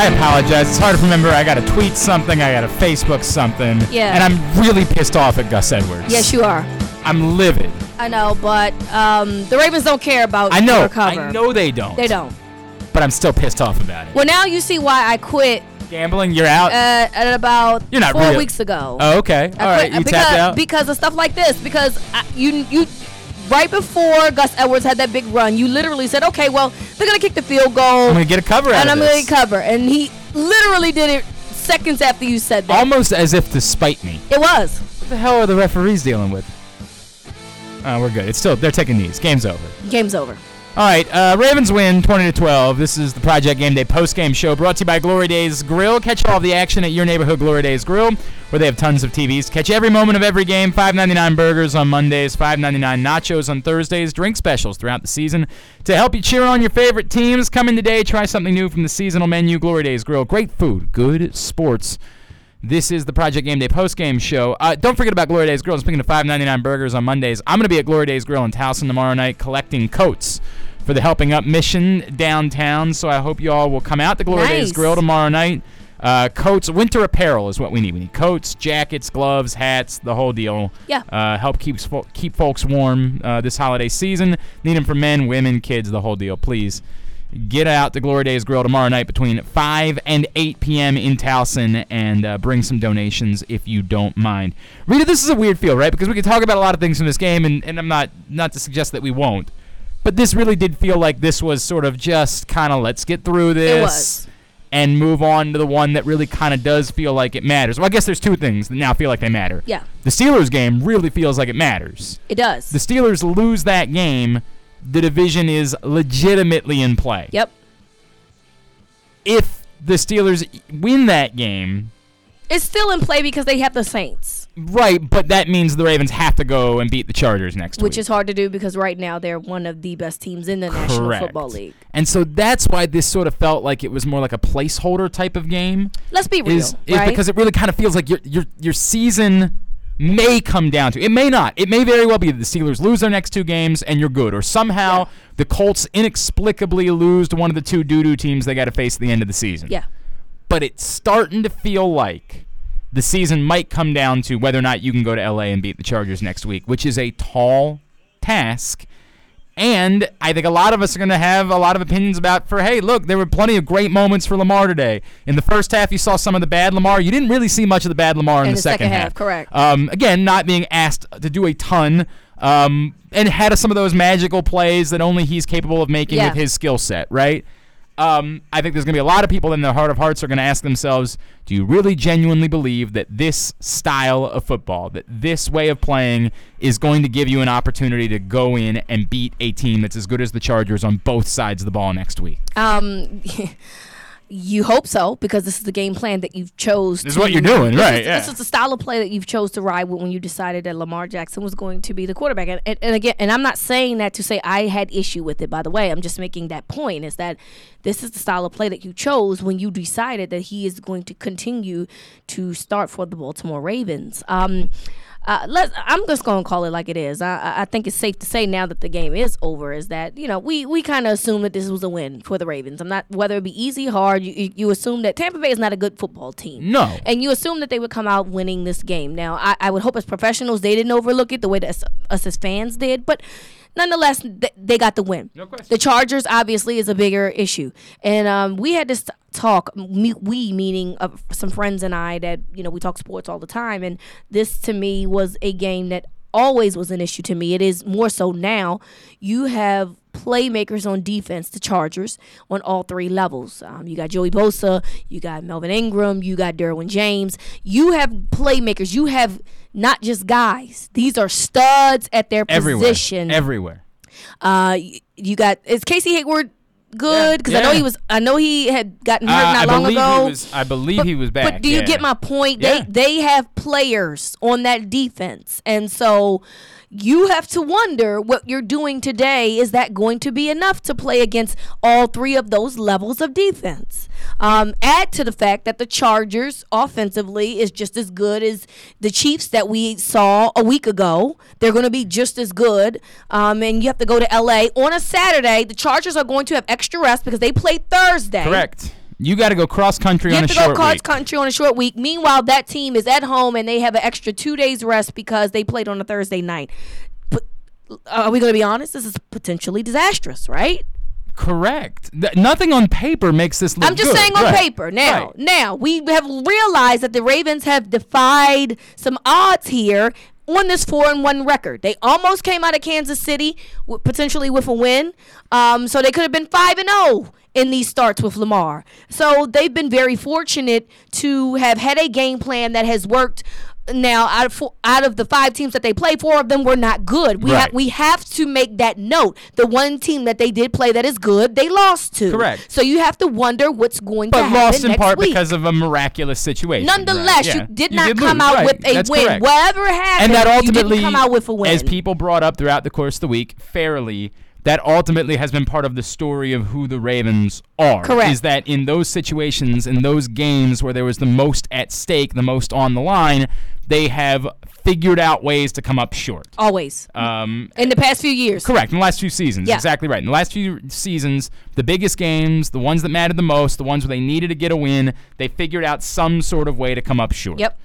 I apologize. It's hard to remember. I got to tweet something. I got to Facebook something. Yeah. And I'm really pissed off at Gus Edwards. Yes, you are. I'm livid. I know, but the Ravens don't care about your cover. I know they don't. They don't. But I'm still pissed off about it. Well, now you see why I quit. Gambling? You're out? At about You're not 4 weeks ago. Oh, okay. All right. You tapped out? Because of stuff like this. Because you right before Gus Edwards had that big run, you literally said, okay, well, they're going to kick the field goal. I'm going to get a cover out of this. And I'm going to get cover. And he literally did it seconds after you said that. Almost as if to spite me. It was. What the hell are the referees dealing with? Oh, we're good. They're taking knees. Game's over. Game's over. All right, Ravens win 20-12. This is the Project Game Day post-game show brought to you by Glory Days Grill. Catch all of the action at your neighborhood Glory Days Grill, where they have tons of TVs. Catch every moment of every game. $5.99 burgers on Mondays, $5.99 nachos on Thursdays, drink specials throughout the season. To help you cheer on your favorite teams, come in today, try something new from the seasonal menu. Glory Days Grill. Great food, good sports. This is the Project Game Day post-game show. Don't forget about Glory Days Grill. Speaking of $5.99 burgers on Mondays, I'm going to be at Glory Days Grill in Towson tomorrow night collecting coats for the Helping Up mission downtown. So I hope you all will come out to Glory Days Grill tomorrow night. Coats, winter apparel is what we need. We need coats, jackets, gloves, hats, the whole deal. Yeah. Help keep folks warm this holiday season. Need them for men, women, kids, the whole deal. Please get out to Glory Days Grill tomorrow night between 5 and 8 p.m. in Towson and bring some donations if you don't mind. Rita, this is a weird feel, right? Because we could talk about a lot of things from this game, and I'm not to suggest that we won't. But this really did feel like this was sort of just kind of let's get through this. It was. And move on to the one that really kind of does feel like it matters. Well, I guess there's two things that now feel like they matter. Yeah. The Steelers game really feels like it matters. It does. The Steelers lose that game, the division is legitimately in play. Yep. If the Steelers win that game, it's still in play because they have the Saints. Right, but that means the Ravens have to go and beat the Chargers next week. Which is hard to do because right now they're one of the best teams in the National Football League. And so that's why this sort of felt like it was more like a placeholder type of game. Let's be real, right? Because it really kind of feels like your season may come down to. It may not. It may very well be that the Steelers lose their next two games and you're good. Or somehow the Colts inexplicably lose to one of the two doo-doo teams they got to face at the end of the season. Yeah. But it's starting to feel like the season might come down to whether or not you can go to L.A. and beat the Chargers next week, which is a tall task. And I think a lot of us are going to have a lot of opinions about hey, look, there were plenty of great moments for Lamar today. In the first half, you saw some of the bad Lamar. You didn't really see much of the bad Lamar in the second half. Correct. Again, not being asked to do a ton and had some of those magical plays that only he's capable of making with his skill set, right? I think there's going to be a lot of people in their heart of hearts are going to ask themselves, do you really genuinely believe that this style of football, that this way of playing is going to give you an opportunity to go in and beat a team that's as good as the Chargers on both sides of the ball next week? You hope so, because this is the game plan that you've chose. This is what you're doing, right? This is the style of play that you've chose to ride with when you decided that Lamar Jackson was going to be the quarterback. And again, and I'm not saying that to say I had issue with it, by the way. I'm just making that point, is that this is the style of play that you chose when you decided that he is going to continue to start for the Baltimore Ravens. I'm just going to call it like it is. I think it's safe to say now that the game is over is that, we kind of assume that this was a win for the Ravens. Whether it be easy, hard, you assume that Tampa Bay is not a good football team. No. And you assume that they would come out winning this game. Now, I would hope as professionals they didn't overlook it the way that us as fans did, but nonetheless, they got the win. No question. The Chargers, obviously, is a bigger issue. And we had this talk, we meaning some friends and I that, we talk sports all the time. And this, to me, was a game that always was an issue to me. It is more so now. You have playmakers on defense, the Chargers, on all three levels. You got Joey Bosa, you got Melvin Ingram, you got Derwin James. You have playmakers. You have not just guys. These are studs at their position. Everywhere. You got, is Casey Hayward good? Because I know he had gotten hurt not long ago. I believe he was back. But do you get my point? Yeah. They have players on that defense, and so you have to wonder what you're doing today. Is that going to be enough to play against all three of those levels of defense? Add to the fact that the Chargers offensively is just as good as the Chiefs that we saw a week ago. They're going to be just as good. And you have to go to L.A. on a Saturday. The Chargers are going to have extra rest because they play Thursday. Correct. You got to go cross country You on have a to go short cross week. country on a short week. Meanwhile, that team is at home and they have an extra 2 days rest because they played on a Thursday night. But are we going to be honest? This is potentially disastrous, right? Correct. Nothing on paper makes this look I'm just good. saying on Right. paper. Now, Right. now we have realized that the Ravens have defied some odds here on this 4-1 record. They almost came out of Kansas City potentially with a win. So they could have been 5-0 in these starts with Lamar. So they've been very fortunate to have had a game plan that has worked. Now, out of the 5 teams that they played, 4 of them were not good. We have to make that note. The one team that they did play that is good, they lost to. Correct. So you have to wonder what's going to But happen lost in next part week. because of a miraculous situation. Nonetheless, Right. you Yeah. did You not come lose. out Right. with a That's win. correct. Whatever happened, And that ultimately, you didn't come out with a win. as people brought up throughout the course of the week, fairly, that ultimately has been part of the story of who the Ravens are. Correct. Is that in those situations, in those games where there was the most at stake, the most on the line, they have figured out ways to come up short. Always. In the past few years. Correct. In the last few seasons. Yeah. Exactly right. In the last few seasons, the biggest games, the ones that mattered the most, the ones where they needed to get a win, they figured out some sort of way to come up short. Yep.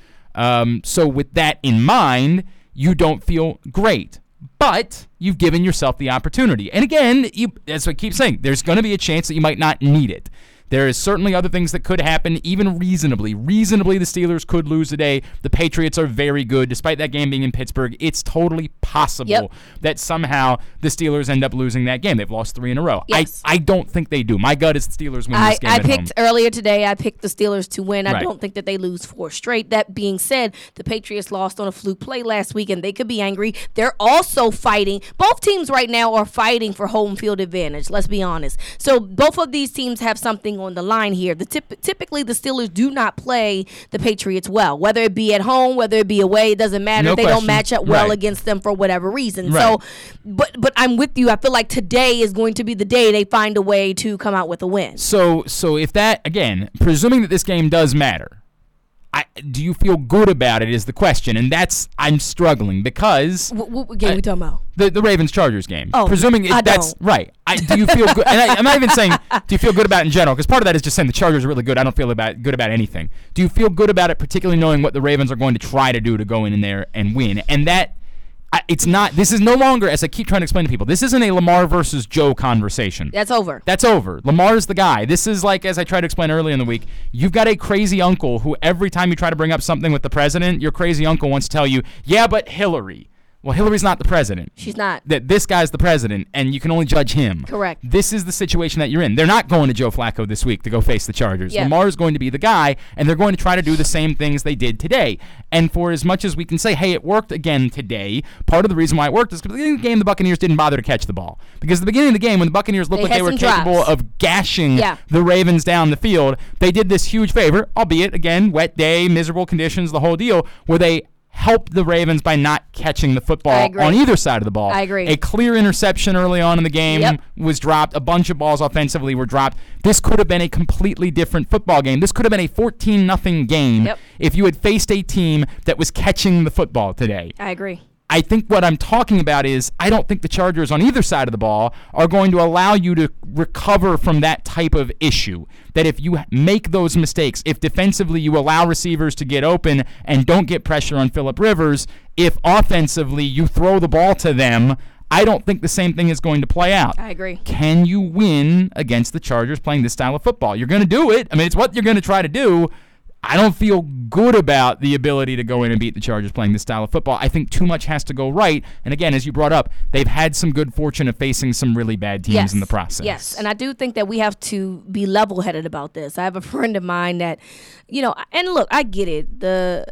So with that in mind, you don't feel great. But you've given yourself the opportunity. And again, as I keep saying, there's going to be a chance that you might not need it. There is certainly other things that could happen, even reasonably. Reasonably, the Steelers could lose today. The Patriots are very good. Despite that game being in Pittsburgh, it's totally possible that somehow the Steelers end up losing that game. They've lost 3 in a row. Yes. I don't think they do. My gut is the Steelers win this game I at home. picked earlier today, I picked the Steelers to win. I Right. don't think that they lose 4 straight. That being said, the Patriots lost on a fluke play last week, and they could be angry. They're also fighting. Both teams right now are fighting for home field advantage, let's be honest. So both of these teams have something on the line here. Typically, the Steelers do not play the Patriots well, whether it be at home, whether it be away. It doesn't matter. No They question. don't match up well Right. against them for whatever reason. Right. So, but I'm with you. I feel like today is going to be the day they find a way to come out with a win. So if that, again, presuming that this game does matter, do you feel good about it is the question. And I'm struggling because What game we talking about? the Ravens-Chargers game. Oh, Presuming I that's don't. right. Do you feel good? And I'm not even saying, do you feel good about it in general? Because part of that is just saying the Chargers are really good. I don't feel good about anything. Do you feel good about it, particularly knowing what the Ravens are going to try to do to go in there and win? And that, it's not, this is no longer, as I keep trying to explain to people, this isn't a Lamar versus Joe conversation. That's over. That's over. Lamar's the guy. This is like, as I tried to explain earlier in the week, you've got a crazy uncle who every time you try to bring up something with the president, your crazy uncle wants to tell you, yeah, but Hillary. Well, Hillary's not the president. She's not. That this guy's the president, and you can only judge him. Correct. This is the situation that you're in. They're not going to Joe Flacco this week to go face the Chargers. Yeah. Lamar's going to be the guy, and they're going to try to do the same things they did today. And for as much as we can say, hey, it worked again today, part of the reason why it worked is because at the beginning of the game, the Buccaneers didn't bother to catch the ball. Because at the beginning of the game, when the Buccaneers looked They like they had were some capable drops. of gashing Yeah. the Ravens down the field, they did this huge favor, albeit, again, wet day, miserable conditions, the whole deal, where they helped the Ravens by not catching the I football agree. on either side of the ball. I agree. A clear interception early on in the game Yep. was dropped. A bunch of balls offensively were dropped. This could have been a completely different football game. This could have been a 14-0 game Yep. if you had faced a team that was catching the football today. I agree. I think what I'm talking about is I don't think the Chargers on either side of the ball are going to allow you to recover from that type of issue. That if you make those mistakes, if defensively you allow receivers to get open and don't get pressure on Phillip Rivers, if offensively you throw the ball to them, I don't think the same thing is going to play out. I agree. Can you win against the Chargers playing this style of football? You're going to do it. I mean, it's what you're going to try to do. I don't feel good about the ability to go in and beat the Chargers playing this style of football. I think too much has to go right. And again, as you brought up, they've had some good fortune of facing some really bad teams in the process. Yes, and I do think that we have to be level-headed about this. I have a friend of mine that, and look, I get it.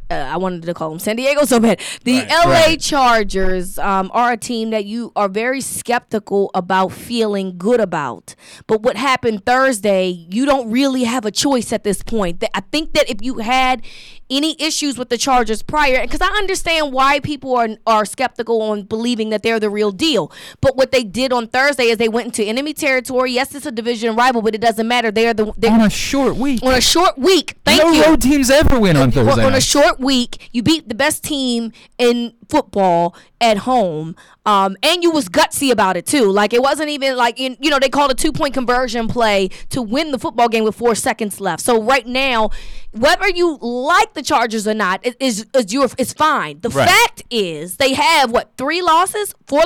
I wanted to call them San Diego so bad. The Right, LA right. Chargers are a team that you are very skeptical about feeling good about. But what happened Thursday, you don't really have a choice at this point. I think that if you had any issues with the Chargers prior, because I understand why people are skeptical on believing that they're the real deal. But what they did on Thursday is they went into enemy territory. Yes, it's a division rival, but it doesn't matter. They're On a short week. on a short week. Thank no you. road teams ever win on Thursday On a night. short week, you beat the best team in football at home. And you was gutsy about it too. Like it wasn't even like they called a 2-point conversion play to win the football game with 4 seconds left. So right now, whether you like the Chargers or not, it's fine. The fact is they have 3 losses, 4.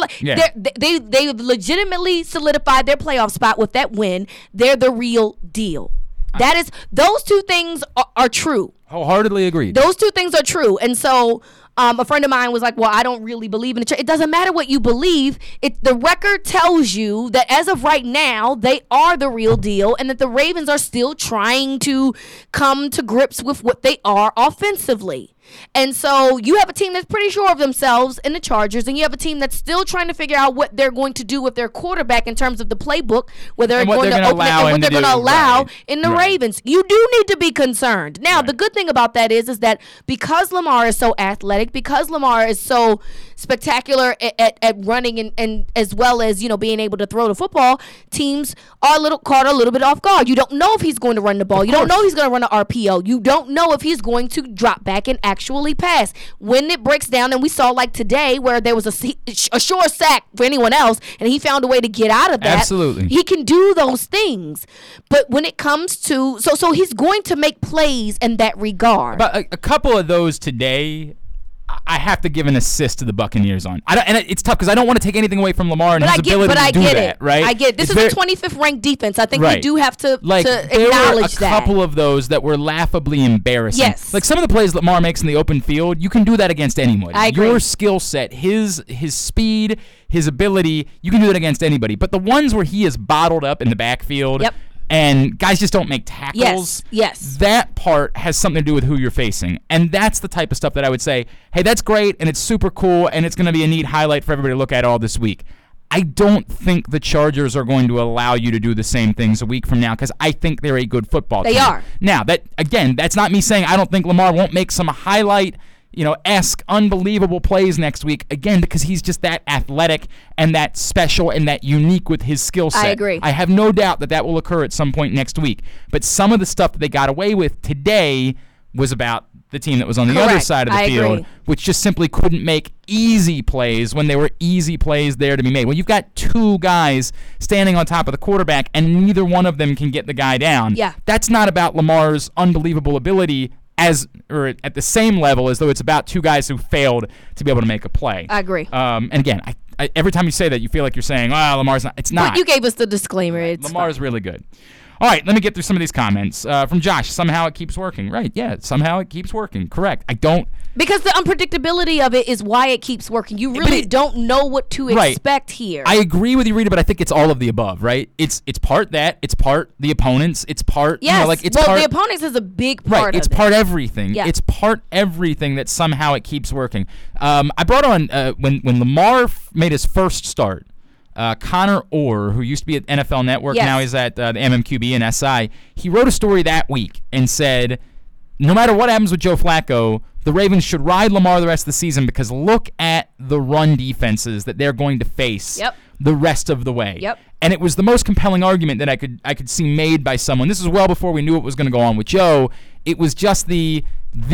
They've legitimately solidified their playoff spot with that win. They're the real deal. That is, those 2 things are true. Wholeheartedly agreed. Those 2 things are true. And so a friend of mine was like, well, I don't really believe in the church. It doesn't matter what you believe. The record tells you that as of right now, they are the real deal and that the Ravens are still trying to come to grips with what they are offensively. And so you have a team that's pretty sure of themselves in the Chargers, and you have a team that's still trying to figure out what they're going to do with their quarterback in terms of the playbook, where they're going to open it and what they're going to allow in the Ravens. You do need to be concerned. Now, the good thing about that is that because Lamar is so athletic, because Lamar is so spectacular at running and as well as being able to throw the football, teams are caught a little bit off guard. You don't know if he's going to run the ball. You don't know if he's going to run an RPO. You don't know if he's going to drop back and actually pass. When it breaks down, and we saw like today where there was a sure sack for anyone else, and he found a way to get out of that. Absolutely. He can do those things. But when it comes to so he's going to make plays in that regard. But a couple of those today, I have to give an assist to the Buccaneers on. It's tough because I don't want to take anything away from Lamar and his ability to do that, right? I get it. This is a 25th ranked defense. I think we do have to acknowledge that. There were a couple of those that were laughably embarrassing. Yes. Like some of the plays Lamar makes in the open field, you can do that against anybody. I agree. Your skill set, his speed, his ability, you can do that against anybody. But the ones where he is bottled up in the backfield, and guys just don't make tackles. Yes. That part has something to do with who you're facing. And that's the type of stuff that I would say, hey, that's great, and it's super cool, and it's going to be a neat highlight for everybody to look at all this week. I don't think the Chargers are going to allow you to do the same things a week from now because I think they're a good football team. They are. Now, that's not me saying I don't think Lamar won't make some highlight esque unbelievable plays next week, again, because he's just that athletic and that special and that unique with his skill set. I agree. I have no doubt that will occur at some point next week. But some of the stuff that they got away with today was about the team that was on the other side of the field, which just simply couldn't make easy plays when there were easy plays there to be made. When you've got 2 guys standing on top of the quarterback and neither one of them can get the guy down, that's not about Lamar's unbelievable ability or at the same level as though it's about 2 guys who failed to be able to make a play. I agree. And again, I every time you say that, you feel like you're saying, Lamar's not. It's not. But you gave us the disclaimer. Right. Lamar's really good. All right, let me get through some of these comments. From Josh, somehow it keeps working. Right, yeah, somehow it keeps working. Correct. Because the unpredictability of it is why it keeps working. You really don't know what to expect here. I agree with you, Rita, but I think it's all of the above, right? It's part that, it's part the opponents, it's part, the opponents is a big part of it. It's part everything. Yeah. It's part everything that somehow it keeps working. I brought on, when Lamar made his first start, Connor Orr, who used to be at NFL Network, now he's at the MMQB and SI, he wrote a story that week and said, no matter what happens with Joe Flacco, the Ravens should ride Lamar the rest of the season because look at the run defenses that they're going to face the rest of the way. And it was the most compelling argument that I could see made by someone. This is well before we knew what was going to go on with Joe. It was just you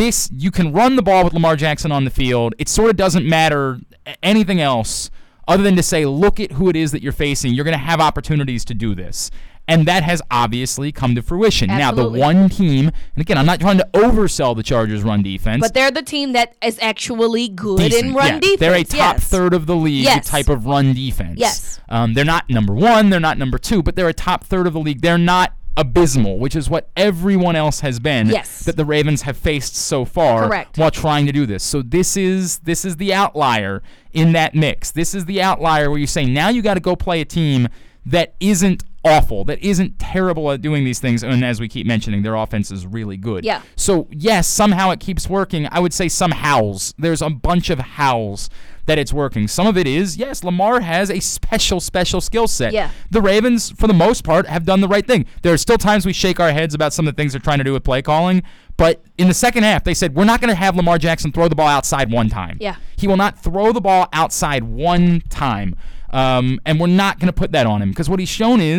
can run the ball with Lamar Jackson on the field. It sort of doesn't matter anything else other than to say, look at who it is that you're facing. You're going to have opportunities to do this. And that has obviously come to fruition. Absolutely. Now, the one team, and again, I'm not trying to oversell the Chargers' run defense. But they're the team that is actually good in run defense. They're a top third of the league type of run defense. Yes. They're not number 1, they're not number 2, but they're a top third of the league. They're not abysmal, which is what everyone else has been that the Ravens have faced so far while trying to do this. So this is the outlier in that mix. This is the outlier where you say, now you got to go play a team that isn't awful, that isn't terrible at doing these things, and as we keep mentioning, their offense is really good. Yeah. So, yes, somehow it keeps working. I would say some howls. There's a bunch of howls that it's working. Some of it is, yes, Lamar has a special skill set. Yeah. The Ravens, for the most part, have done the right thing. There are still times we shake our heads about some of the things they're trying to do with play calling, but in the second half, they said, we're not going to have Lamar Jackson throw the ball outside one time. Yeah. He will not throw the ball outside one time. And we're not going to put that on him because what he's shown is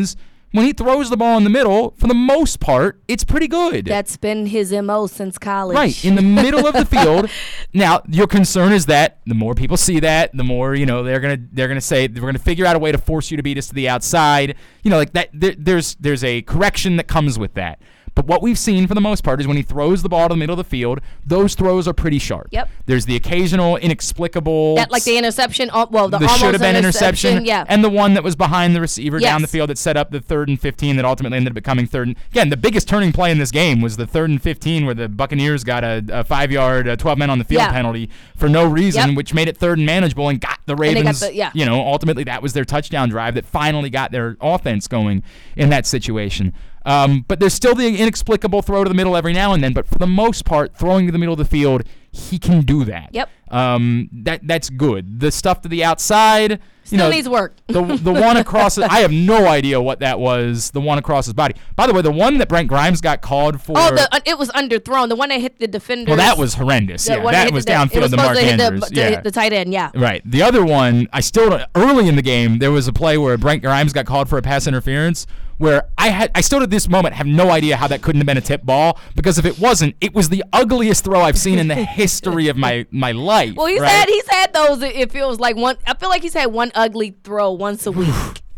when he throws the ball in the middle, for the most part, it's pretty good. That's been his MO since college. Right, in the middle of the field. Now, your concern is that the more people see that, the more, they're gonna say we're gonna figure out a way to force you to beat us to the outside. Like that. There's a correction that comes with that. But what we've seen for the most part is when he throws the ball to the middle of the field, those throws are pretty sharp. Yep. There's the occasional inexplicable. That, like the interception, the should have been interception, yeah. And the one that was behind the receiver Yes. down the field that set up the 3rd and 15 that ultimately ended up becoming 3rd. Again, the biggest turning play in this game was the 3rd and 15 where the Buccaneers got a 5-yard, 12 men on the field penalty for no reason, which made it 3rd and manageable and got the Ravens. Ultimately that was their touchdown drive that finally got their offense going in that situation. But there's still the inexplicable throw to the middle every now and then. But for the most part, throwing to the middle of the field, he can do that. Yep. That's good. The stuff to the outside, still needs work. the one across, I have no idea what that was. The one across his body. By the way, the one that Brent Grimes got called for. Oh, it was underthrown. The one that hit the defender. Well, that was horrendous. Yeah, that was downfield to Mark Andrews. The tight end. Yeah. Right. The other one, early in the game, there was a play where Brent Grimes got called for a pass interference. Where I still to this moment have no idea how that couldn't have been a tip ball, because if it wasn't, it was the ugliest throw I've seen in the history of my life. Well, he's had those. It feels like one. I feel like he's had one ugly throw once a week.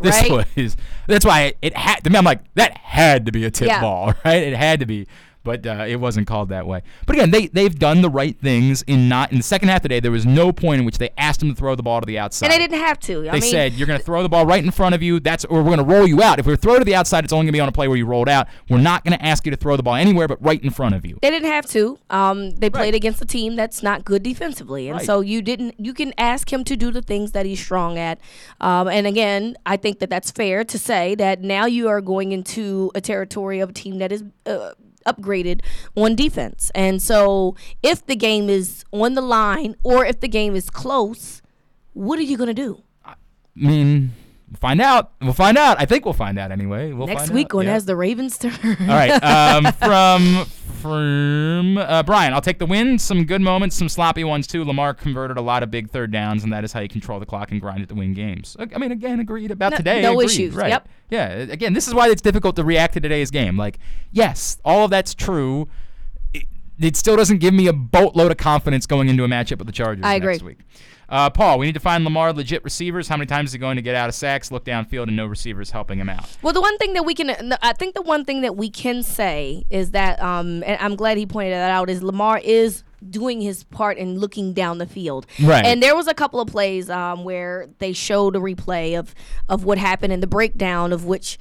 That's why it had to be. I'm like, that had to be a tip ball, right? It had to be. But it wasn't called that way. But again, they've done the right things in the second half today. There was no point in which they asked him to throw the ball to the outside. And they didn't have to. They said, you're going to throw the ball right in front of you. Or we're going to roll you out. If we throw to the outside, it's only going to be on a play where you rolled out. We're not going to ask you to throw the ball anywhere but right in front of you. They didn't have to. They played against a team that's not good defensively. And so you can ask him to do the things that he's strong at. And again, I think that's fair to say that now you are going into a territory of a team that is upgraded on defense. And so if the game is on the line or if the game is close, what are you going to do? I mean, we'll find out. I think we'll find out anyway. Next week when has the Ravens turn. All right. From Brian, I'll take the win. Some good moments, some sloppy ones too. Lamar converted a lot of big third downs, and that is how you control the clock and grind it to win games. I mean, again, agreed about today. No agreed, issues. Right. Yep. Yeah. Again, this is why it's difficult to react to today's game. Like, yes, all of that's true. It still doesn't give me a boatload of confidence going into a matchup with the Chargers next week. Paul, we need to find Lamar legit receivers. How many times is he going to get out of sacks, look downfield, and no receivers helping him out? Well, the one thing that we can say is that, and I'm glad he pointed that out, is Lamar is doing his part in looking down the field. Right. And there was a couple of plays where they showed a replay of what happened and the breakdown of which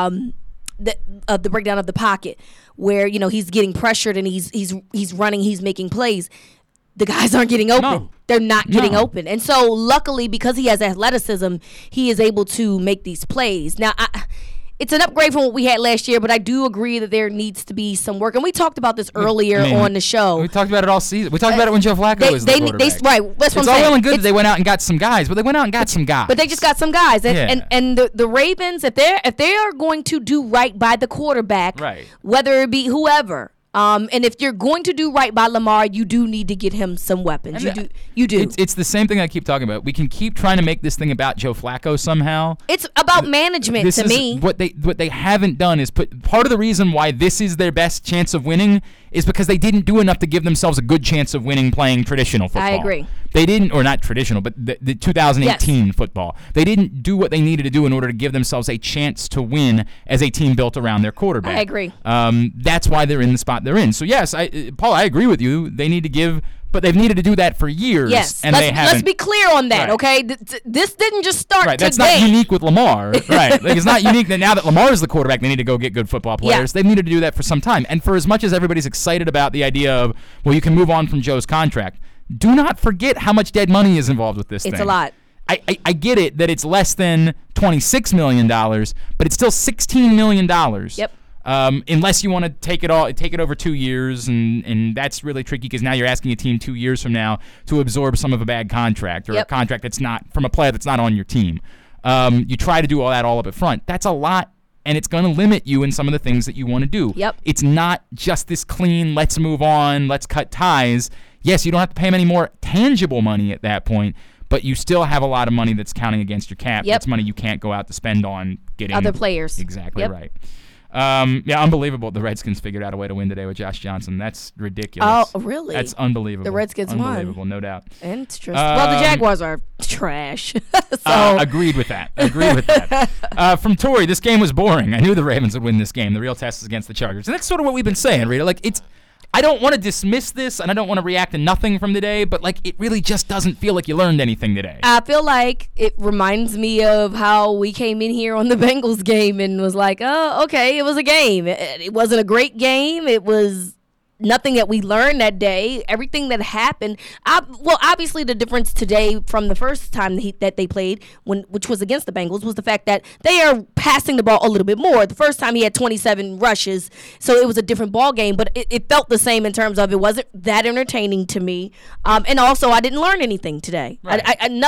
the breakdown of the pocket, where he's getting pressured and he's running, he's making plays. The guys aren't getting open. No. They're not getting open. And so luckily, because he has athleticism, he is able to make these plays. Now, it's an upgrade from what we had last year, but I do agree that there needs to be some work. And we talked about this earlier on the show. We talked about it all season. We talked about it when Joe Flacco was the quarterback. Right, that's what I'm saying. It's all well and good that they went out and got some guys, but they went out and got some guys. But they just got some guys. And the Ravens, if they are going to do right by the quarterback, whether it be whoever, and if you're going to do right by Lamar, you do need to get him some weapons. You do. It's the same thing I keep talking about. We can keep trying to make this thing about Joe Flacco somehow. It's about management to me. What they haven't done is part of the reason why this is their best chance of winning is because they didn't do enough to give themselves a good chance of winning playing traditional football. I agree. They didn't, or not traditional, but the 2018 football. They didn't do what they needed to do in order to give themselves a chance to win as a team built around their quarterback. I agree. That's why they're in the spot they're in. So yes, Paul, I agree with you. They need to give, but they've needed to do that for years. Yes, and they haven't. Let's be clear on that, okay? This didn't just start today. That's not unique with Lamar, right? Like, it's not unique that now that Lamar is the quarterback, they need to go get good football players. They've needed to do that for some time. And for as much as everybody's excited about the idea of, well, you can move on from Joe's contract, do not forget how much dead money is involved with this thing. It's a lot. I get it that it's less than $26 million, but it's still $16 million. Yep. Unless you want to take it over 2 years, and that's really tricky because now you're asking a team 2 years from now to absorb some of a bad contract or a contract that's not from a player that's not on your team. You try to do all that all up at front. That's a lot, and it's going to limit you in some of the things that you want to do. Yep. It's not just this clean, let's move on, let's cut ties. Yes, you don't have to pay him any more tangible money at that point, but you still have a lot of money that's counting against your cap. Yep. That's money you can't go out to spend on getting other players. Exactly Yep. right. Yeah, unbelievable. The Redskins figured out a way to win today with Josh Johnson. That's ridiculous. Oh, really? That's unbelievable. The Redskins won. Unbelievable, no doubt. Interesting. Well, the Jaguars are trash. Agreed with that. From Tori, this game was boring. I knew the Ravens would win this game. The real test is against the Chargers. And that's sort of what we've been saying, Rita. Like, I don't want to dismiss this, and I don't want to react to nothing from today, but, like, it really just doesn't feel like you learned anything today. I feel like it reminds me of how we came in here on the Bengals game and was like, oh, okay, it was a game. It wasn't a great game. It was nothing that we learned that day. Everything that happened. Well, obviously the difference today from the first time that they played, which was against the Bengals, was the fact that they are passing the ball a little bit more. The first time he had 27 rushes, so it was a different ball game, but it felt the same in terms of it wasn't that entertaining to me. And also I didn't learn anything today. Right.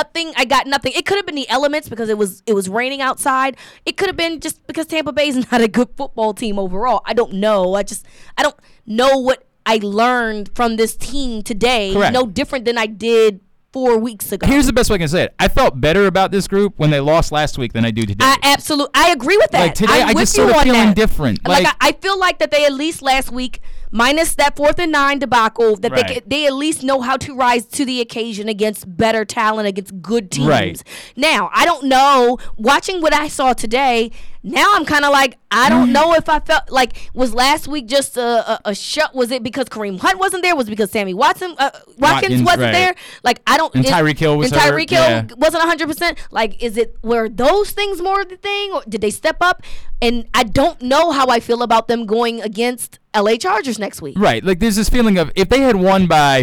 I got nothing. It could have been the elements because it was raining outside. It could have been just because Tampa Bay is not a good football team overall. I don't know. I don't know what I learned from this team today. Correct. No different than I did 4 weeks ago. Here's the best way I can say it. I felt better about this group when they lost last week than I do today. I agree with that. Like today, I'm I with just you sort of on feeling that. different. Like I feel like that they at least last week, minus that 4th and 9 debacle, that Right. they at least know how to rise to the occasion against better talent, against good teams. Right. Now, I don't know. Watching what I saw today, now I'm kind of like, I don't know if I felt like, was last week just a shut? Was it because Kareem Hunt wasn't there? Was it because Sammy Watkins wasn't right. there? Like, I don't. And Tyreek Hill was and hurt, Tyreek Hill yeah. wasn't 100%. Like, were those things more the thing, or did they step up? And I don't know how I feel about them going against LA Chargers next week. Right. Like there's this feeling of if they had won by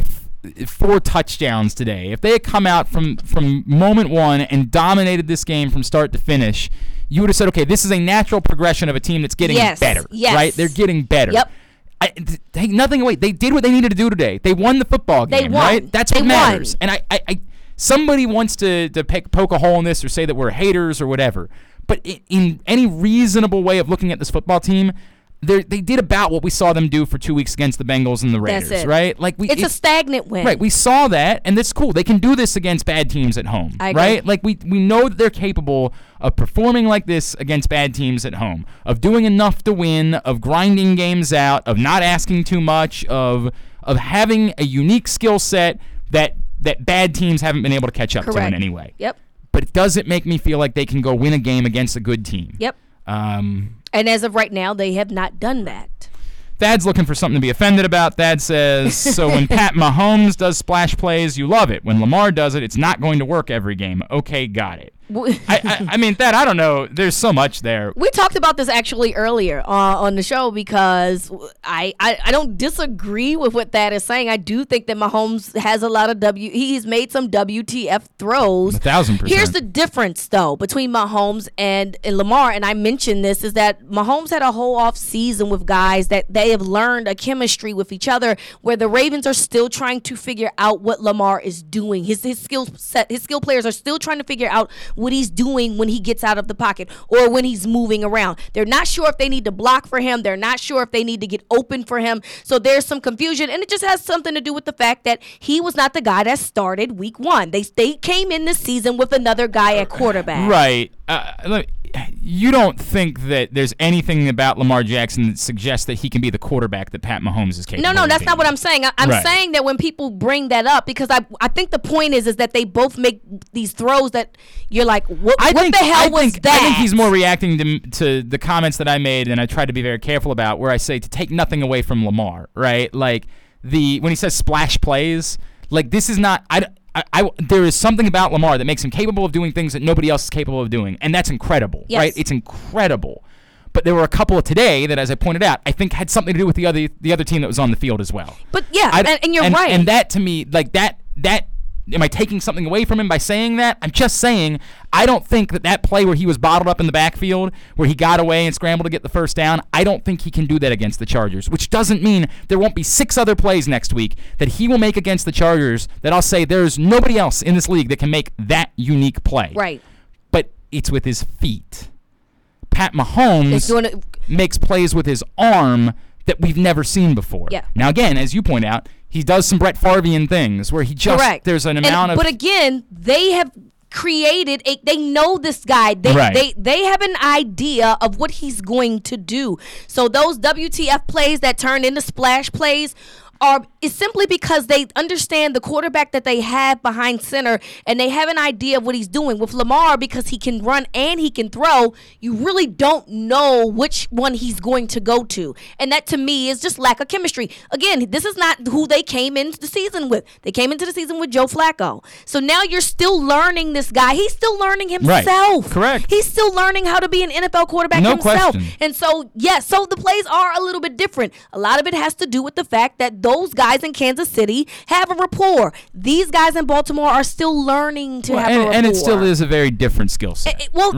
4 touchdowns today, if they had come out from moment one and dominated this game from start to finish, you would have said, okay, this is a natural progression of a team that's getting better. Yes. Right? They're getting better. Yep. Take nothing away. They did what they needed to do today. They won the football game. They won. Right? That's what They matters. won. And I somebody wants to poke a hole in this or say that we're haters or whatever. But in any reasonable way of looking at this football team, they did about what we saw them do for 2 weeks against the Bengals and the Raiders, That's it. right? Like It's a stagnant win. Right, we saw that, and that's cool. They can do this against bad teams at home, I agree. right? Like we know that they're capable of performing like this against bad teams at home, of doing enough to win, of grinding games out, of not asking too much, of having a unique skill set that bad teams haven't been able to catch up to in any way. Yep. But it doesn't make me feel like they can go win a game against a good team. Yep. And as of right now, they have not done that. Thad's looking for something to be offended about. Thad says, so when Pat Mahomes does splash plays, you love it. When Lamar does it, it's not going to work every game. Okay, got it. I mean, Thad, I don't know. There's so much there. We talked about this actually earlier on the show because I don't disagree with what Thad is saying. I do think that Mahomes has a lot of he's made some WTF throws. 1,000%. Here's the difference, though, between Mahomes and Lamar, and I mentioned this, is that Mahomes had a whole off season with guys that they have learned a chemistry with each other, where the Ravens are still trying to figure out what Lamar is doing. His skill players are still trying to figure out what he's doing when he gets out of the pocket or when he's moving around. They're not sure if they need to block for him. They're not sure if they need to get open for him. So there's some confusion, and it just has something to do with the fact that he was not the guy that started week 1. They came in this season with another guy at quarterback. Right. You don't think that there's anything about Lamar Jackson that suggests that he can be the quarterback that Pat Mahomes is capable of No, that's being? not what I'm saying. I'm Right. saying that when people bring that up, because I think the point is that they both make these throws that you're like, what the hell was that? I think he's more reacting to the comments that I made, and I tried to be very careful about, where I say to take nothing away from Lamar, right? Like when he says splash plays, like this is not. There is something about Lamar that makes him capable of doing things that nobody else is capable of doing, and that's incredible, right? It's incredible. But there were a couple of today that, as I pointed out, I think had something to do with the other team that was on the field as well. But yeah, and you're right. And that to me, like that. Am I taking something away from him by saying that? I'm just saying I don't think that play where he was bottled up in the backfield, where he got away and scrambled to get the first down, I don't think he can do that against the Chargers, which doesn't mean there won't be 6 other plays next week that he will make against the Chargers that I'll say there's nobody else in this league that can make that unique play. Right. But it's with his feet. Pat Mahomes makes plays with his arm that we've never seen before. Yeah. Now, again, as you point out, he does some Brett Favre-ian things where he just, Correct. there's an amount of... But again, they have created they know this guy. They have an idea of what he's going to do. So those WTF plays that turn into splash plays is simply because they understand the quarterback that they have behind center, and they have an idea of what he's doing. With Lamar, because he can run and he can throw, you really don't know which one he's going to go to. And that, to me, is just lack of chemistry. Again, this is not who they came into the season with. They came into the season with Joe Flacco. So now you're still learning this guy. He's still learning himself. Right. Correct. He's still learning how to be an NFL quarterback himself. Question. And so, so the plays are a little bit different. A lot of it has to do with the fact that those guys in Kansas City have a rapport. These guys in Baltimore are still learning to have a rapport. And it still is a very different skill set.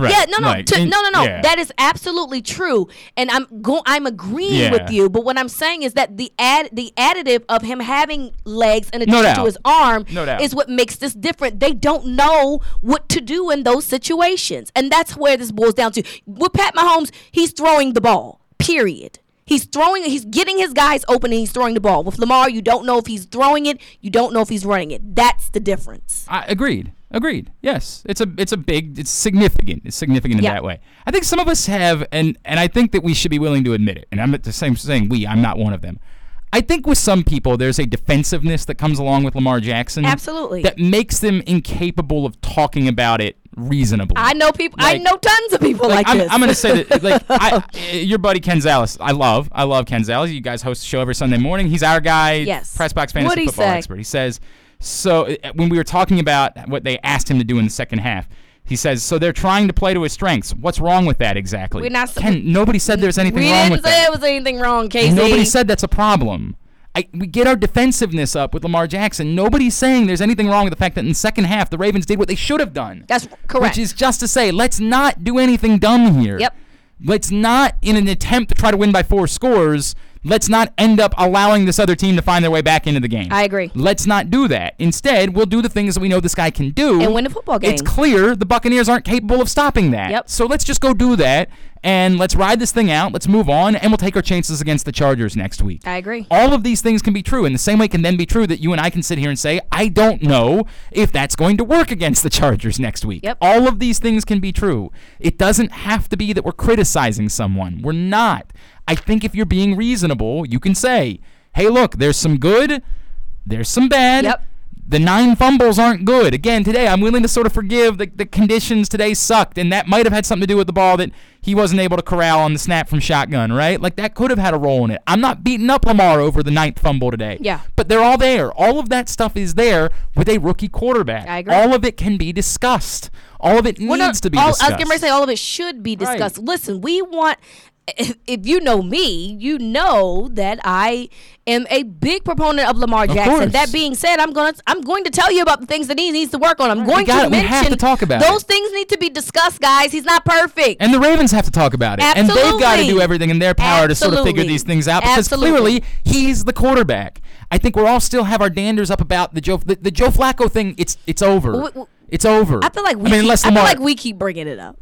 That is absolutely true. And I'm agreeing with you. But what I'm saying is that the additive of him having legs in addition to his arm is what makes this different. They don't know what to do in those situations. And that's where this boils down to. With Pat Mahomes, he's throwing the ball, period. He's getting his guys open, and he's throwing the ball. With Lamar, you don't know if he's throwing it. You don't know if he's running it. That's the difference. Agreed. Yes, it's significant. It's significant in that way. I think some of us have, and I think that we should be willing to admit it. And I'm at the same saying I'm not one of them. I think with some people, there's a defensiveness that comes along with Lamar Jackson. Absolutely. That makes them incapable of talking about it reasonably. I know people. I know tons of people like this. I'm going to say that, your buddy Ken Zales, I love Ken Zales. You guys host a show every Sunday morning. He's our guy. Yes. Press Box Fantasy Football expert. He says, so when we were talking about what they asked him to do in the second half, he says, so they're trying to play to his strengths. What's wrong with that exactly? Ken, nobody said there's anything wrong with that. We didn't say there was anything wrong, Casey. Nobody said that's a problem. We get our defensiveness up with Lamar Jackson. Nobody's saying there's anything wrong with the fact that in the second half, the Ravens did what they should have done. That's correct. Which is just to say, let's not do anything dumb here. Yep. Let's not, in an attempt to try to win by 4 scores, let's not end up allowing this other team to find their way back into the game. I agree. Let's not do that. Instead, we'll do the things that we know this guy can do. And win a football game. It's clear the Buccaneers aren't capable of stopping that. Yep. So let's just go do that, and let's ride this thing out. Let's move on, and we'll take our chances against the Chargers next week. I agree. All of these things can be true, and the same way can then be true that you and I can sit here and say, I don't know if that's going to work against the Chargers next week. Yep. All of these things can be true. It doesn't have to be that we're criticizing someone. We're not. I think if you're being reasonable, you can say, hey, look, there's some good, there's some bad. Yep. The 9 fumbles aren't good. Again, today, I'm willing to sort of forgive the conditions today sucked, and that might have had something to do with the ball that he wasn't able to corral on the snap from shotgun, right? Like, that could have had a role in it. I'm not beating up Lamar over the 9th fumble today. Yeah. But they're all there. All of that stuff is there with a rookie quarterback. I agree. All of it can be discussed. All of it needs to be discussed. I was going to say all of it should be discussed. Right. Listen, we want... If you know me, you know that I am a big proponent of Lamar Jackson. Course. That being said, I'm going to tell you about the things that he needs to work on. I'm going to mention we have to talk about those things need to be discussed, guys. He's not perfect. And the Ravens have to talk about it. Absolutely. And they've got to do everything in their power to sort of figure these things out because clearly he's the quarterback. I think we'll all still have our danders up about the Joe Flacco thing. It's over. It's over. I feel like we keep bringing it up.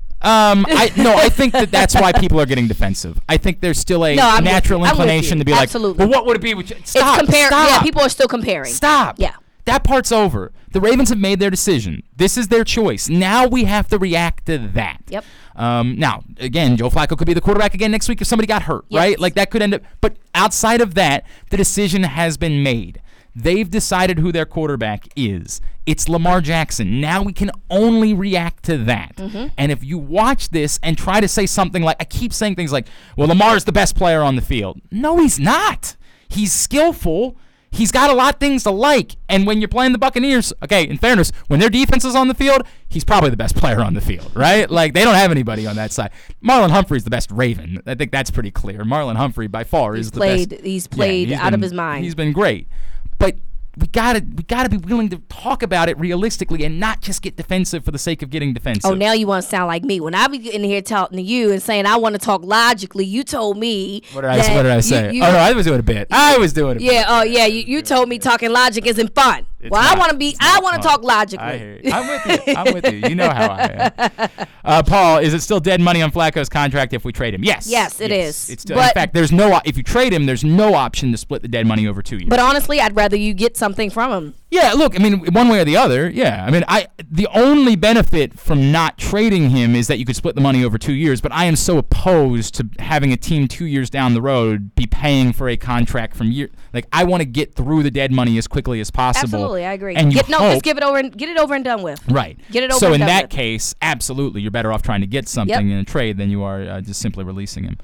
I think that's why people are getting defensive. I think there's still a natural inclination to be absolutely. like, well, what would it be? Stop. Yeah, people are still comparing. Stop. Yeah. That part's over. The Ravens have made their decision. This is their choice. Now we have to react to that. Yep. Now, again, Joe Flacco could be the quarterback again next week if somebody got hurt, right? Like that could end up. But outside of that, the decision has been made. They've decided who their quarterback is. It's Lamar Jackson. Now we can only react to that. Mm-hmm. And if you watch this and try to say something like, I keep saying things like, well, Lamar's the best player on the field. No, he's not. He's skillful. He's got a lot of things to like. And when you're playing the Buccaneers, okay, in fairness, when their defense is on the field, he's probably the best player on the field, right? Like, they don't have anybody on that side. Marlon Humphrey's the best Raven. I think that's pretty clear. Marlon Humphrey, by far, is the best. He's played out of his mind. He's been great. But we gotta be willing to talk about it realistically and not just get defensive for the sake of getting defensive. Oh, now you want to sound like me. When I be in here talking to you and saying I want to talk logically, you told me. What did I say? Oh no, I was doing a bit. I was doing a bit. Yeah. Oh yeah. You told me talking logic isn't fun. Well, I want to talk logically. I hear you. I'm with you. You know how I am. Paul, is it still dead money on Flacco's contract if we trade him? Yes. Yes, it is. It's still, in fact, if you trade him, there's no option to split the dead money over 2 years. But honestly, I'd rather you get something from him. Yeah, look, I mean, one way or the other, yeah. I mean, the only benefit from not trading him is that you could split the money over 2 years, but I am so opposed to having a team 2 years down the road be paying for a contract from year. Like, I want to get through the dead money as quickly as possible. Absolutely, I agree. And just get it over and done with. Right. Get it over so and done with. So in that case, absolutely, you're better off trying to get something in a trade than you are just simply releasing him.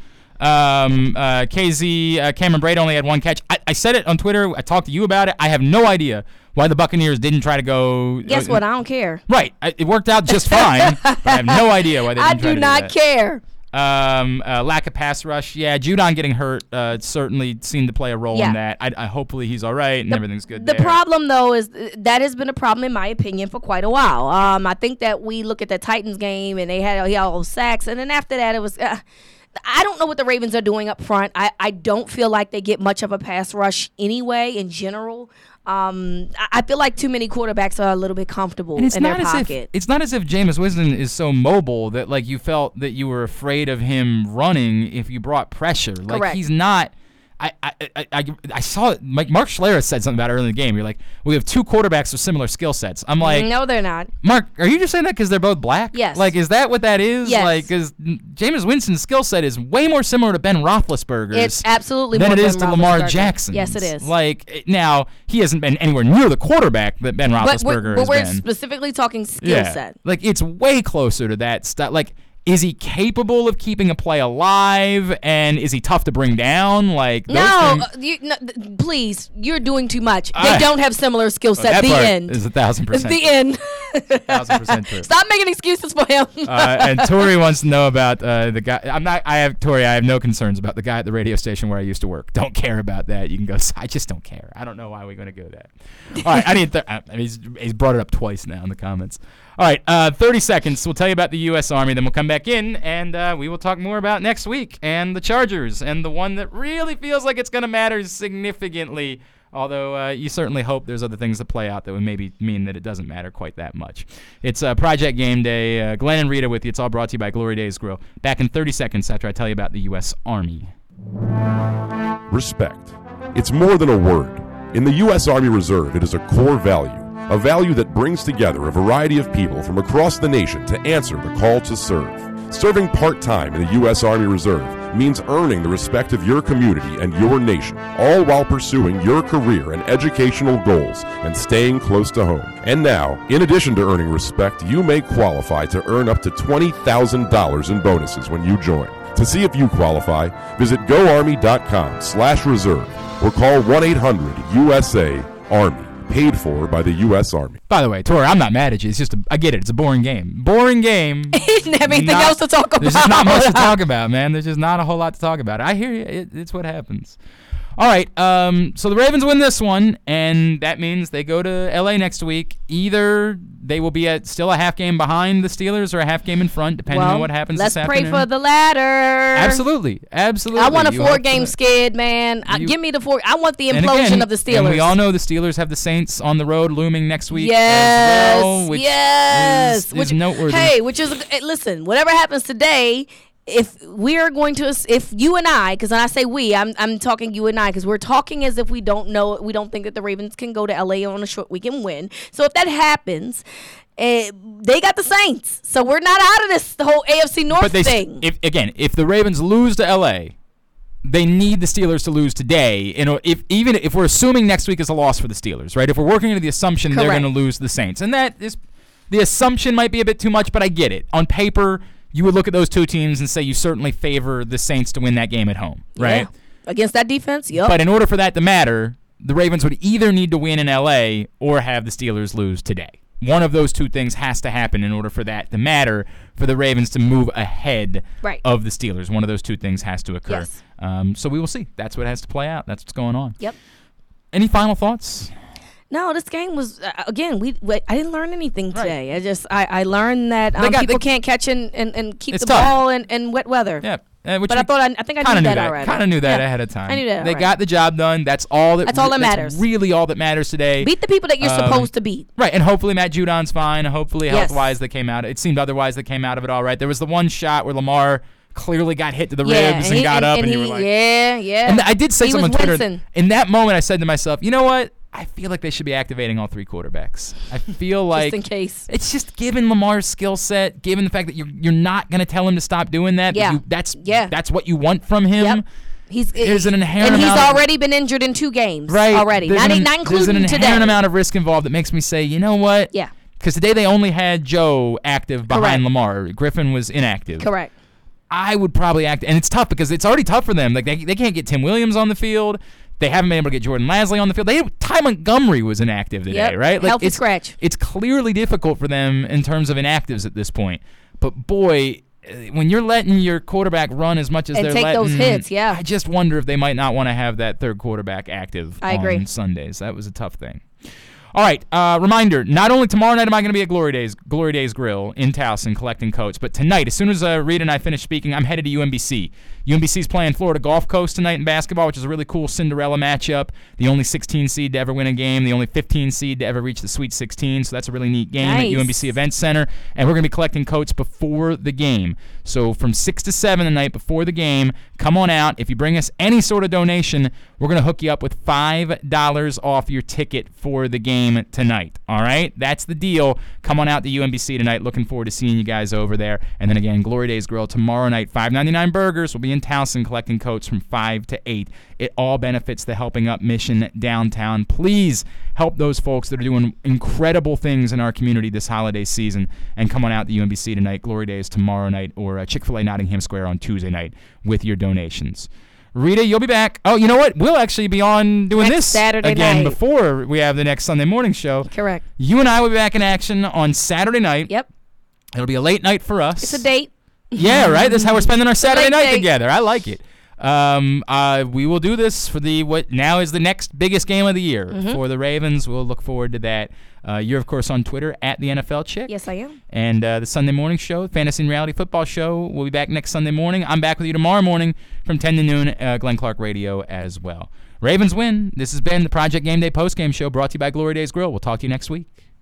KZ, Cameron Braid only had one catch. I said it on Twitter. I talked to you about it. I have no idea why the Buccaneers didn't try to go. Guess what? I don't care. Right. It worked out just fine, but I have no idea why they didn't try to do that. I do not care. Lack of pass rush. Yeah, Judon getting hurt certainly seemed to play a role in that. I hopefully he's all right and everything's good there. The problem, though, is that has been a problem, in my opinion, for quite a while. I think that we look at the Titans game and he had all those sacks, and then after that it was... I don't know what the Ravens are doing up front. I don't feel like they get much of a pass rush anyway in general. I feel like too many quarterbacks are a little bit comfortable in their pocket. It's not as if Jameis Winston is so mobile that like you felt that you were afraid of him running if you brought pressure. Like Correct. He's not. I saw it. Like Mark Schlereth said something about it early in the game. You're like, we have two quarterbacks with similar skill sets. I'm like, no, they're not. Mark, are you just saying that because they're both black? Yes. Like, is that what that is? Yes. Like, because Jameis Winston's skill set is way more similar to Ben Roethlisberger's. It's absolutely than more it is Ben to Lamar Roethlisberger. Jackson. Yes, it is. Like now, he hasn't been anywhere near the quarterback that Ben Roethlisberger has but we're been. specifically talking skill set. Like it's way closer to that stuff. Like. Is he capable of keeping a play alive, and is he tough to bring down? Like those things? Please, you're doing too much. They don't have similar skill set. That the part end is 1,000%. The end. 1,000% true. Stop making excuses for him. And Tori wants to know about the guy. I have no concerns about the guy at the radio station where I used to work. Don't care about that. You can go. I just don't care. I don't know why we're going to go that. All right. He's brought it up twice now in the comments. All right, 30 seconds. We'll tell you about the U.S. Army. Then we'll come back in, and we will talk more about next week and the Chargers and the one that really feels like it's going to matter significantly, although you certainly hope there's other things to play out that would maybe mean that it doesn't matter quite that much. It's Project Game Day. Glenn and Rita with you. It's all brought to you by Glory Days Grill. Back in 30 seconds after I tell you about the U.S. Army. Respect. It's more than a word. In the U.S. Army Reserve, it is a core value. A value that brings together a variety of people from across the nation to answer the call to serve. Serving part-time in the U.S. Army Reserve means earning the respect of your community and your nation, all while pursuing your career and educational goals and staying close to home. And now, in addition to earning respect, you may qualify to earn up to $20,000 in bonuses when you join. To see if you qualify, visit goarmy.com/reserve or call 1-800-USA-ARMY. Paid for by the U.S. Army. By the way, Tori, I'm not mad at you. It's just, I get it. It's a boring game. Boring game. He didn't have anything else to talk about. There's just not much to talk about, man. There's just not a whole lot to talk about. I hear you. It's what happens. All right, so the Ravens win this one, and that means they go to L.A. next week. Either they will be still a half game behind the Steelers or a half game in front, depending on what happens this afternoon. Let's pray for the latter. Absolutely. I want a 4-game skid, man. Give me the 4. I want the implosion of the Steelers. And we all know the Steelers have the Saints on the road looming next week as well, which is noteworthy. Hey, listen, whatever happens today, if you and I, because when I say we, I'm talking you and I, because we're talking as if we don't think that the Ravens can go to LA on a short weekend win. So if that happens, they got the Saints, so we're not out of this the whole AFC North thing. If the Ravens lose to LA, they need the Steelers to lose today. Even if we're assuming next week is a loss for the Steelers, right? If we're working into the assumption they're going to lose the Saints, and that is the assumption might be a bit too much, but I get it. On paper, you would look at those two teams and say you certainly favor the Saints to win that game at home, right? Yeah. Against that defense, yep. But in order for that to matter, the Ravens would either need to win in L.A. or have the Steelers lose today. One of those two things has to happen in order for that to matter, for the Ravens to move ahead of the Steelers. One of those two things has to occur. Yes. So we will see. That's what has to play out. That's what's going on. Yep. Any final thoughts? No, this game was again. I didn't learn anything today. I learned that people can't catch and keep the ball in wet weather. Yeah, Which But I think I knew that already. Kind of knew that ahead of time. I knew that They already. got the job done. That's all that matters. Really all that matters today. Beat the people that you're supposed to beat. Right, and hopefully Matt Judon's fine. Hopefully Yes. health-wise they came out. It seemed otherwise they came out of it all right. There was the one shot where Lamar clearly got hit to the ribs and got up, and you were like... Yeah. And I did say He something on was Twitter. wincing. In that moment, I said to myself, you know what? I feel like they should be activating all three quarterbacks. I feel like... Just in case. It's just given Lamar's skill set, given the fact that you're not going to tell him to stop doing that. Yeah. That's what you want from him. Yep. There's an inherent and he's amount of- already been injured in 2 games. Right. Already. There's Not an including There's an today. inherent amount of risk involved that makes me say, you know what? Yeah. Because today they only had Joe active behind Correct. Lamar. Griffin was inactive. Correct. I would probably act, and it's tough because it's already tough for them. Like they can't get Tim Williams on the field. They haven't been able to get Jordan Lasley on the field. Ty Montgomery was inactive today, Yep. right? Like Healthy scratch. It's clearly difficult for them in terms of inactives at this point. But boy, when you're letting your quarterback run as much as And they're take letting, those hits, yeah. I just wonder if they might not want to have that third quarterback active I agree. on Sundays. That was a tough thing. All right, reminder, not only tomorrow night am I going to be at Glory Days Grill in Towson collecting coats, but tonight, as soon as Reed and I finish speaking, I'm headed to UMBC. UMBC's playing Florida Gulf Coast tonight in basketball, which is a really cool Cinderella matchup. The only 16 seed to ever win a game, the only 15 seed to ever reach the Sweet 16, so that's a really neat game at Nice. UMBC Event Center, and we're going to be collecting coats before the game. So from 6 to 7 the night before the game, come on out. If you bring us any sort of donation, we're going to hook you up with $5 off your ticket for the game tonight. All right? That's the deal. Come on out to UMBC tonight. Looking forward to seeing you guys over there. And then again, Glory Days Grill tomorrow night, $5.99 burgers. We'll be in Towson collecting coats from 5 to 8. It all benefits the Helping Up mission downtown. Please help those folks that are doing incredible things in our community this holiday season. And come on out to UMBC tonight, Glory Days tomorrow night, or Chick-fil-A Nottingham Square on Tuesday night with your donations. Rita, you'll be back. Oh, you know what? We'll actually be on doing Next this Saturday again night. before we have the next Sunday morning show. Correct. You and I will be back in action on Saturday night. Yep. It'll be a late night for us. It's a date. Yeah, right? That's how we're spending our Saturday late night date. together. I like it. We will do this for what now is the next biggest game of the year for the Ravens. We'll look forward to that. You're, of course, on Twitter at the NFL Chick. Yes, I am. And the Sunday morning show, Fantasy and Reality Football Show, will be back next Sunday morning. I'm back with you tomorrow morning from 10 to noon, Glenn Clark Radio as well. Ravens win. This has been the Project Game Day postgame show brought to you by Glory Days Grill. We'll talk to you next week.